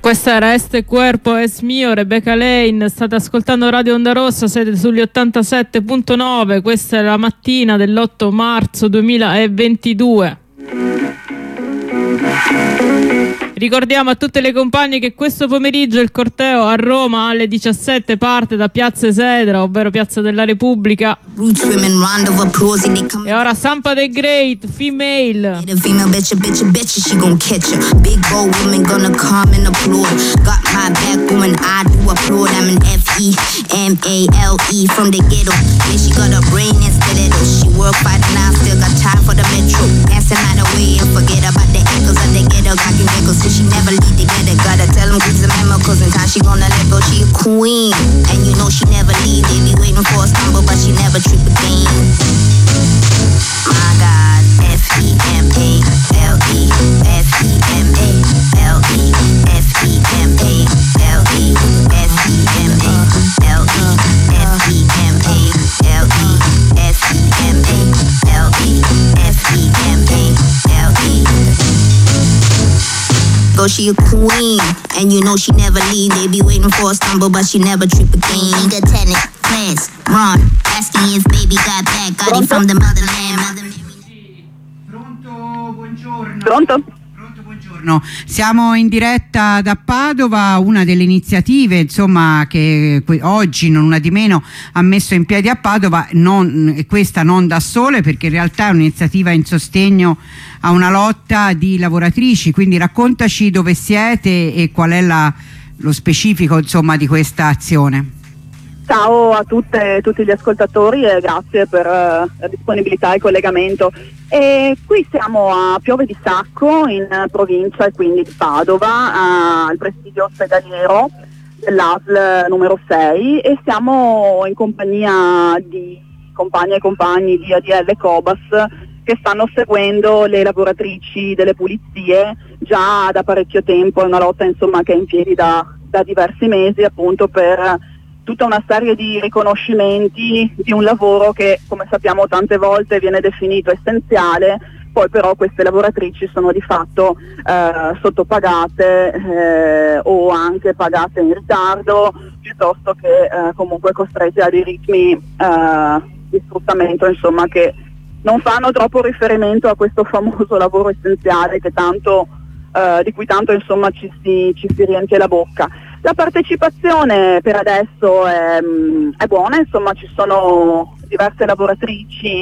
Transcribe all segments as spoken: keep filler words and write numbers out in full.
Questa era Este Cuerpo Es Mio, Rebecca Lane. State ascoltando Radio Onda Rossa, siete sugli ottantasette punto nove. Questa è la mattina dell'otto marzo duemilaventidue. Ricordiamo a tutte le compagne che questo pomeriggio il corteo a Roma alle diciassette parte da Piazza Esedra, ovvero Piazza della Repubblica. E ora Sampa the Great, Female. She never leave together, gotta tell them kids remember, cause in time she gonna let go, she a queen. And you know she never leave, they be waiting for a stumble, but she never trip again. My God, F E M A L E, F E M A L E, F E M A L E, F E M A L E, F E M A L E, F E M A L E, F E M A L E. Go, she a queen, and you know she never leave. They be waiting for a stumble, but she never trip again. Nigga, tenant, Prince, Ron, asking if baby got back, got it from the motherland. Pronto, buongiorno. Pronto? Pronto, buongiorno. Siamo in diretta da Padova, una delle iniziative insomma che oggi non una di meno ha messo in piedi a Padova, non, questa non da sole, perché in realtà è un'iniziativa in sostegno a una lotta di lavoratrici, quindi raccontaci dove siete e qual è la, lo specifico insomma di questa azione. Ciao a tutte, tutti gli ascoltatori e grazie per uh, la disponibilità e il collegamento. E qui siamo a Piove di Sacco in uh, provincia e quindi di Padova, uh, al presidio ospedaliero dell'A S L numero sei, e siamo in compagnia di compagne e compagni di A D L Cobas che stanno seguendo le lavoratrici delle pulizie già da parecchio tempo. È una lotta insomma che è in piedi da, da diversi mesi, appunto per tutta una serie di riconoscimenti di un lavoro che, come sappiamo, tante volte viene definito essenziale, poi però queste lavoratrici sono di fatto eh, sottopagate eh, o anche pagate in ritardo, piuttosto che eh, comunque costrette a dei ritmi eh, di sfruttamento insomma che non fanno troppo riferimento a questo famoso lavoro essenziale che tanto, eh, di cui tanto insomma ci si, ci si riempie la bocca. La partecipazione per adesso è, è buona, insomma ci sono diverse lavoratrici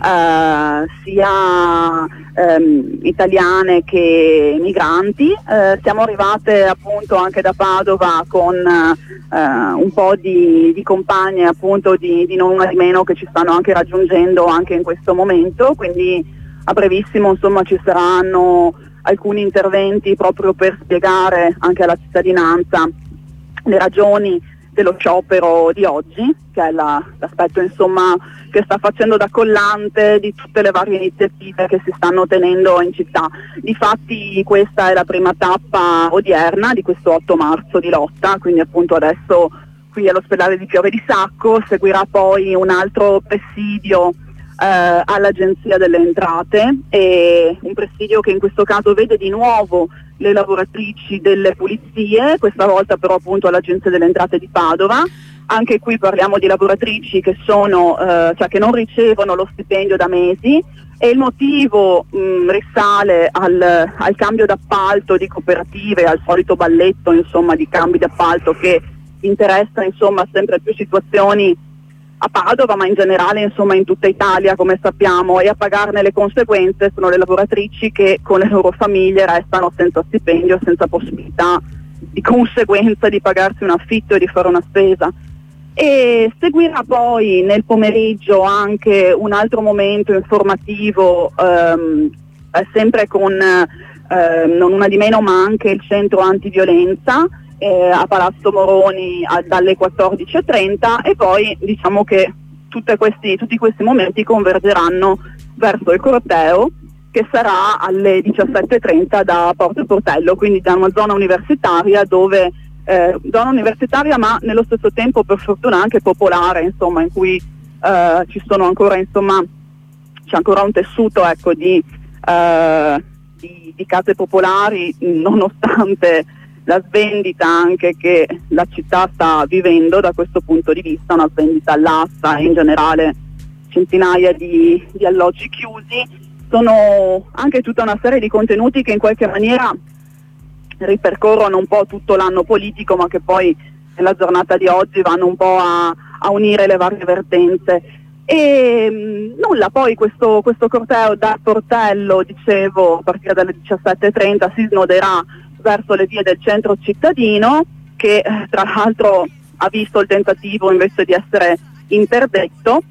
eh, sia ehm, italiane che migranti. Eh, siamo arrivate appunto anche da Padova con eh, un po' di, di compagne appunto di, di non una di meno che ci stanno anche raggiungendo anche in questo momento, quindi a brevissimo insomma ci saranno alcuni interventi proprio per spiegare anche alla cittadinanza le ragioni dello sciopero di oggi, che è la, l'aspetto insomma che sta facendo da collante di tutte le varie iniziative che si stanno tenendo in città. Difatti questa è la prima tappa odierna di questo otto marzo di lotta, quindi appunto adesso qui all'ospedale di Piove di Sacco seguirà poi un altro presidio eh, all'Agenzia delle Entrate, e un presidio che in questo caso vede di nuovo le lavoratrici delle pulizie, questa volta però appunto all'Agenzia delle Entrate di Padova. Anche qui parliamo di lavoratrici che sono, eh, cioè che non ricevono lo stipendio da mesi, e il motivo mh, risale al, al cambio d'appalto di cooperative, al solito balletto insomma di cambi d'appalto che interessa insomma sempre più situazioni a Padova, ma in generale insomma in tutta Italia, come sappiamo, e a pagarne le conseguenze sono le lavoratrici che con le loro famiglie restano senza stipendio, senza possibilità di conseguenza di pagarsi un affitto e di fare una spesa. E seguirà poi nel pomeriggio anche un altro momento informativo, ehm, sempre con eh, non una di meno ma anche il centro antiviolenza eh, a Palazzo Moroni a, dalle quattordici e trenta, e poi diciamo che tutte questi, tutti questi momenti convergeranno verso il corteo, che sarà alle diciassette e trenta da Porto Portello, quindi da una zona universitaria dove eh, zona universitaria ma nello stesso tempo per fortuna anche popolare, insomma, in cui eh, ci sono ancora insomma c'è ancora un tessuto ecco di, eh, di, di case popolari, nonostante la svendita anche che la città sta vivendo da questo punto di vista, una svendita all'asta e in generale centinaia di, di alloggi chiusi. Sono anche tutta una serie di contenuti che in qualche maniera ripercorrono un po' tutto l'anno politico, ma che poi nella giornata di oggi vanno un po' a, a unire le varie vertenze. E mh, nulla, poi questo, questo corteo da Portello, dicevo, a partire dalle diciassette e trenta si snoderà verso le vie del centro cittadino, che eh, tra l'altro ha visto il tentativo invece di essere interdetto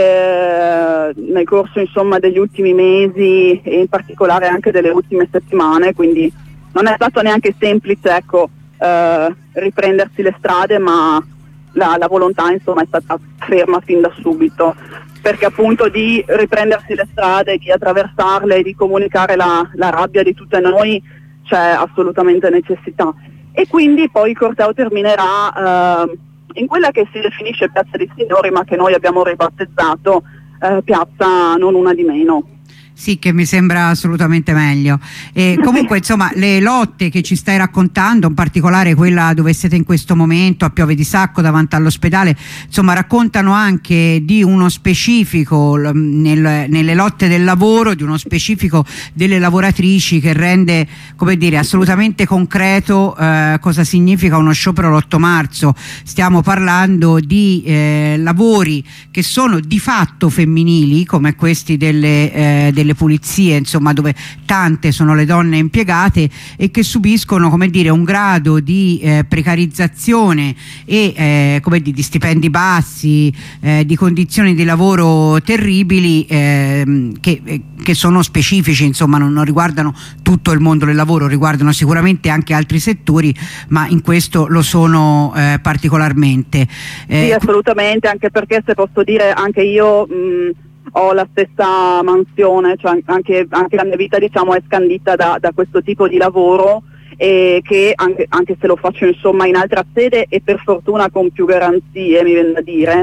eh, nel corso insomma degli ultimi mesi e in particolare anche delle ultime settimane, quindi non è stato neanche semplice, ecco, eh, riprendersi le strade, ma la, la volontà insomma è stata ferma fin da subito, perché appunto di riprendersi le strade, di attraversarle e di comunicare la, la rabbia di tutte noi c'è assolutamente necessità. E quindi poi il corteo terminerà eh, in quella che si definisce Piazza dei Signori, ma che noi abbiamo ribattezzato eh, Piazza Non Una di Meno. Sì, che mi sembra assolutamente meglio. E comunque insomma le lotte che ci stai raccontando, in particolare quella dove siete in questo momento a Piove di Sacco davanti all'ospedale, insomma raccontano anche di uno specifico nel, nelle lotte del lavoro, di uno specifico delle lavoratrici che rende, come dire, assolutamente concreto eh, cosa significa uno sciopero l'otto marzo. Stiamo parlando di eh, lavori che sono di fatto femminili, come questi delle, eh, delle le pulizie, insomma, dove tante sono le donne impiegate e che subiscono, come dire, un grado di eh, precarizzazione e eh, come dire, di stipendi bassi, eh, di condizioni di lavoro terribili eh, che, eh, che sono specifici, insomma, non, non riguardano tutto il mondo del lavoro, riguardano sicuramente anche altri settori, ma in questo lo sono eh, particolarmente. Eh, sì, assolutamente, anche perché, se posso dire, anche io mh, ho la stessa mansione, cioè anche, anche la mia vita, diciamo, è scandita da, da questo tipo di lavoro, e che anche, anche se lo faccio insomma in altra sede e per fortuna con più garanzie, mi viene da dire,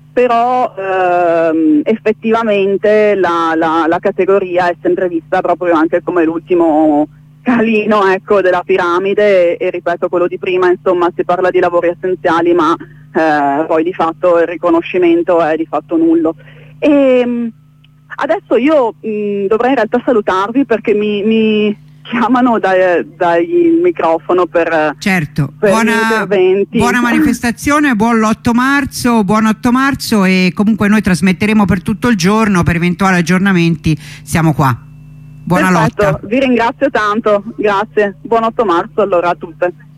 però ehm, effettivamente la, la, la categoria è sempre vista proprio anche come l'ultimo calino, ecco, della piramide, e, e ripeto quello di prima, insomma si parla di lavori essenziali, ma eh, poi di fatto il riconoscimento è di fatto nullo. E adesso io mh, dovrei in realtà salutarvi, perché mi, mi chiamano dal, dal microfono per, certo. per buona, gli interventi. Buona manifestazione, buon l'otto marzo, buon otto marzo, e comunque noi trasmetteremo per tutto il giorno, per eventuali aggiornamenti siamo qua. Buona Perfetto, lotta. Vi ringrazio tanto, grazie, buon otto marzo allora a tutte.